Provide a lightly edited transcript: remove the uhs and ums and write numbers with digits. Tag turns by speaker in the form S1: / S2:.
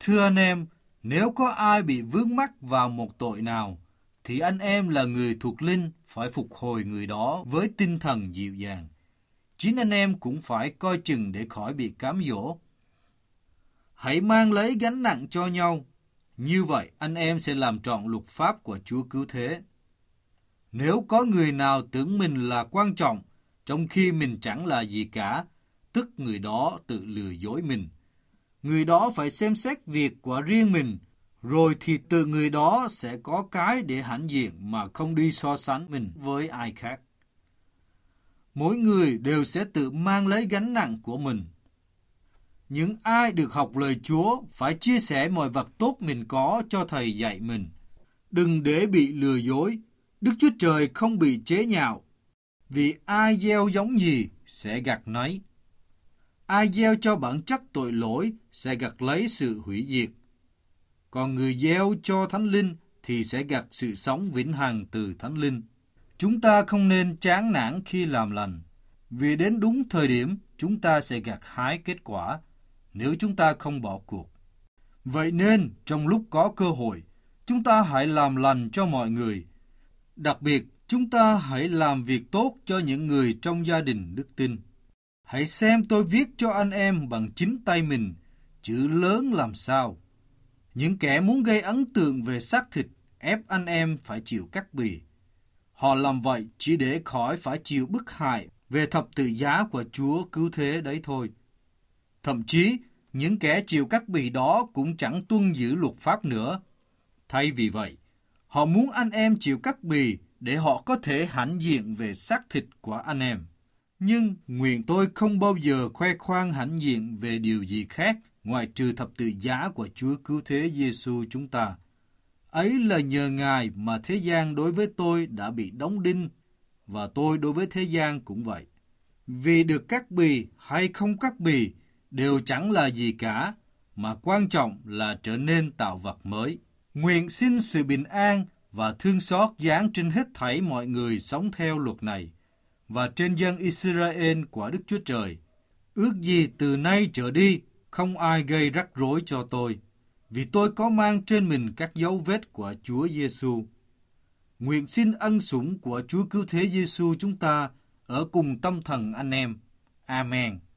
S1: Thưa anh em, nếu có ai bị vướng mắc vào một tội nào, thì anh em là người thuộc linh phải phục hồi người đó với tinh thần dịu dàng. Chính anh em cũng phải coi chừng để khỏi bị cám dỗ. Hãy mang lấy gánh nặng cho nhau. Như vậy anh em sẽ làm trọn luật pháp của Chúa cứu thế. Nếu có người nào tưởng mình là quan trọng, trong khi mình chẳng là gì cả, tức người đó tự lừa dối mình. Người đó phải xem xét việc của riêng mình, rồi thì tự người đó sẽ có cái để hãnh diện mà không đi so sánh mình với ai khác. Mỗi người đều sẽ tự mang lấy gánh nặng của mình. Những ai được học lời Chúa phải chia sẻ mọi vật tốt mình có cho thầy dạy mình. Đừng để bị lừa dối. Đức Chúa Trời không bị chế nhạo. Vì ai gieo giống gì sẽ gặt nấy. Ai gieo cho bản chất tội lỗi sẽ gặt lấy sự hủy diệt. Còn người gieo cho Thánh Linh thì sẽ gặt sự sống vĩnh hằng từ Thánh Linh. Chúng ta không nên chán nản khi làm lành, vì đến đúng thời điểm chúng ta sẽ gặt hái kết quả nếu chúng ta không bỏ cuộc. Vậy nên, trong lúc có cơ hội, chúng ta hãy làm lành cho mọi người. Đặc biệt, chúng ta hãy làm việc tốt cho những người trong gia đình đức tin. Hãy xem tôi viết cho anh em bằng chính tay mình, chữ lớn làm sao. Những kẻ muốn gây ấn tượng về xác thịt ép anh em phải chịu cắt bì. Họ làm vậy chỉ để khỏi phải chịu bức hại về thập tự giá của Chúa cứu thế đấy thôi. Thậm chí, những kẻ chịu cắt bì đó cũng chẳng tuân giữ luật pháp nữa. Thay vì vậy, họ muốn anh em chịu cắt bì để họ có thể hãnh diện về xác thịt của anh em. Nhưng nguyện tôi không bao giờ khoe khoang hãnh diện về điều gì khác ngoài trừ thập tự giá của Chúa cứu thế Giêsu chúng ta. Ấy là nhờ Ngài mà thế gian đối với tôi đã bị đóng đinh, và tôi đối với thế gian cũng vậy. Vì được cắt bì hay không cắt bì đều chẳng là gì cả, mà quan trọng là trở nên tạo vật mới. Nguyện xin sự bình an và thương xót giáng trên hết thảy mọi người sống theo luật này, và trên dân Israel của Đức Chúa Trời. Ước gì từ nay trở đi không ai gây rắc rối cho tôi, vì tôi có mang trên mình các dấu vết của Chúa Giêsu. Nguyện xin ân sủng của Chúa cứu thế Giêsu chúng ta ở cùng tâm thần anh em. Amen.